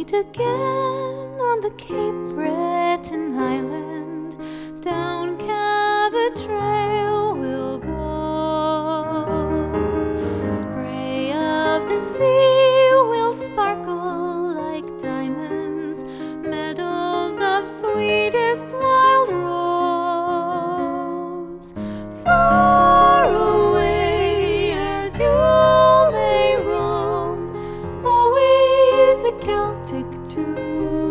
meet again on the Cape Breton Island. Down Cabot Trail we'll go. Spray of the sea will sparkle like diamonds. Meadows of sweetest wild rose. Far away as you may roam, always a Celtic tune.